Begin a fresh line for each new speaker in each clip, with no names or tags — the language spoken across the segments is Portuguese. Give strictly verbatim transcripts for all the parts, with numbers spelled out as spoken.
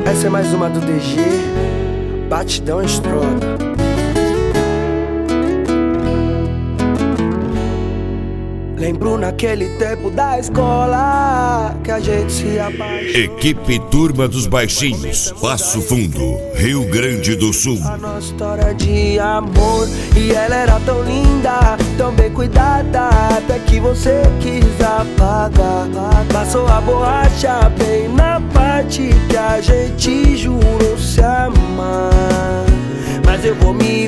Essa é mais uma do D G, Batidão Estroda. Lembro naquele tempo da escola que a gente se apaixonou.
Equipe Turma dos Baixinhos, Passo Fundo, Rio Grande do Sul.
A nossa história de amor, e ela era tão linda, tão bem cuidada, até que você quis apagar. Passou a borracha bem na parte que a gente jurou se amar. Mas eu vou me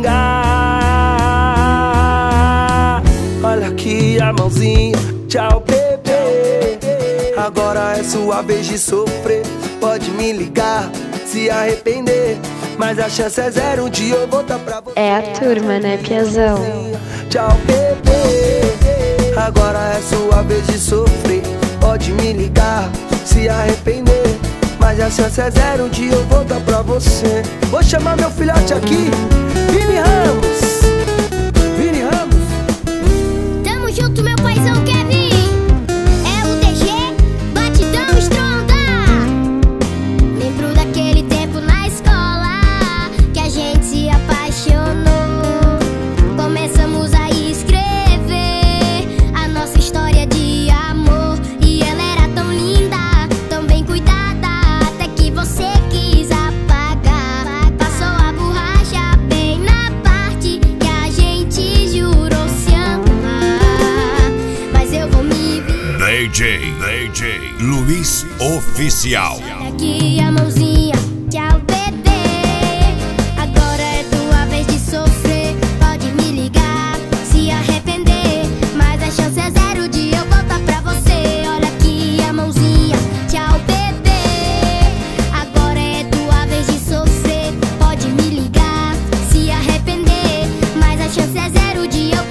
vingar. Olha aqui a mãozinha, tchau bebê. Agora é sua vez de sofrer. Pode me ligar, se arrepender, mas a chance é zero, um dia eu voltar pra você.
É a turma, né, piazão?
Tchau bebê. Agora é sua vez de sofrer. Pode me ligar, se arrepender, mas a chance é zero, um dia eu voltar pra você. Vou chamar meu filhote aqui, Vini Ramos. Vini Ramos.
Tamo junto, meu paizão Kevin. É o D G, Batidão Estroda. Lembro daquele tempo na escola que a gente se apaixonou. Começamos a escrever a nossa história de amor, e ela era tão linda, tão bem cuidada, até que você quis apagar. Passou a borracha bem na parte que a gente jurou se amar. Mas eu vou me vir.
D J, D J Luiz Oficial.
Olha aqui a mãozinha, tchau bebê. Agora é tua vez de sofrer. Pode me ligar, se arrepender, mas a chance é zero de eu voltar pra você. Olha aqui a mãozinha, tchau bebê. Agora é tua vez de sofrer. Pode me ligar, se arrepender, mas a chance é zero de eu